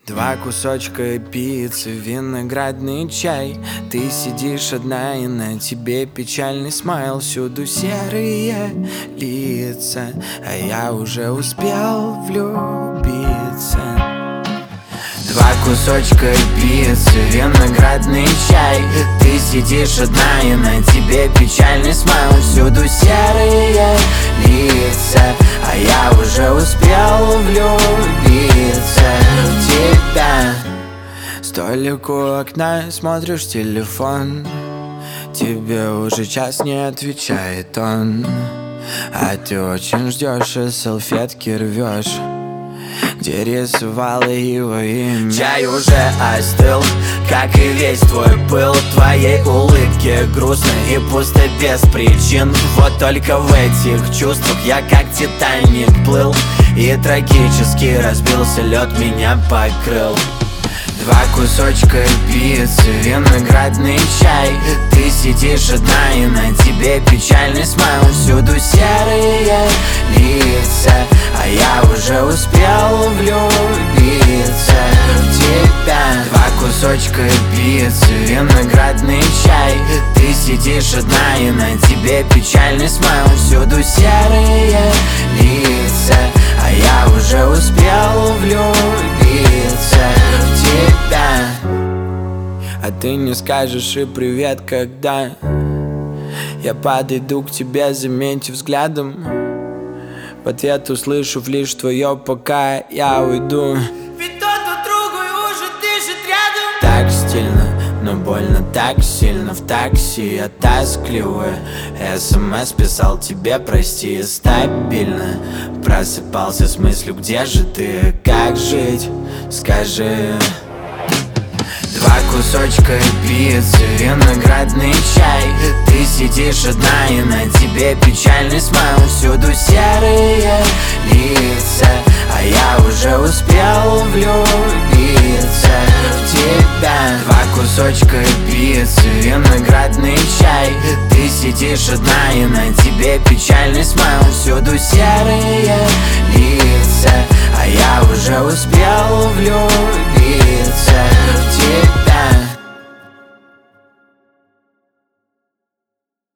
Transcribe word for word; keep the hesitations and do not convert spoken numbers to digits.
Два кусочка пиццы, виноградный чай. Ты сидишь одна, и на тебе печальный смайл. Всюду серые лица, а я уже успел влюбиться. Два кусочка пиццы, виноградный чай. Ты сидишь одна, и на тебе печальный смайл. Всюду серые лица, а я уже успел влюбиться в тебя. Столик у окна, смотришь телефон. Тебе уже час не отвечает он, а ты очень ждешь и салфетки рвешь, где рисовала его имя. Чай уже остыл, как и весь твой пыл. Твоей улыбке грустно и пусто без причин. Вот только в этих чувствах я как Титаник плыл, и трагически разбился лед, меня покрыл. Два кусочка пиццы, виноградный чай. Ты сидишь одна, и на тебе печальный смайл. Всюду серые лица, а я уже успел влюбиться в тебя. Два кусочка пиццы, виноградный чай. Ты сидишь одна, и на тебе печальный смайл. Всюду серые лица, а я уже успел влюбиться в тебя. А ты не скажешь и привет, когда я подойду к тебе, заметив взглядом. В ответ услышу лишь твое «пока я уйду». Ведь тот друг другу уже дышит рядом. Так стильно, но больно так сильно. В такси я тоскливый СМС писал тебе прости стабильно. Просыпался с мыслью, где же ты, как жить, скажи. Два кусочка пиццы, виноградный чай. Ты сидишь одна, и на тебе печальный смайл. Всюду серые лица, а я уже успел влюбиться в тебя. Два кусочка пиццы, виноградный чай. Ты сидишь одна, и на тебе печальный смайл. Всюду серые лица, а я уже успел влюбиться в тебя.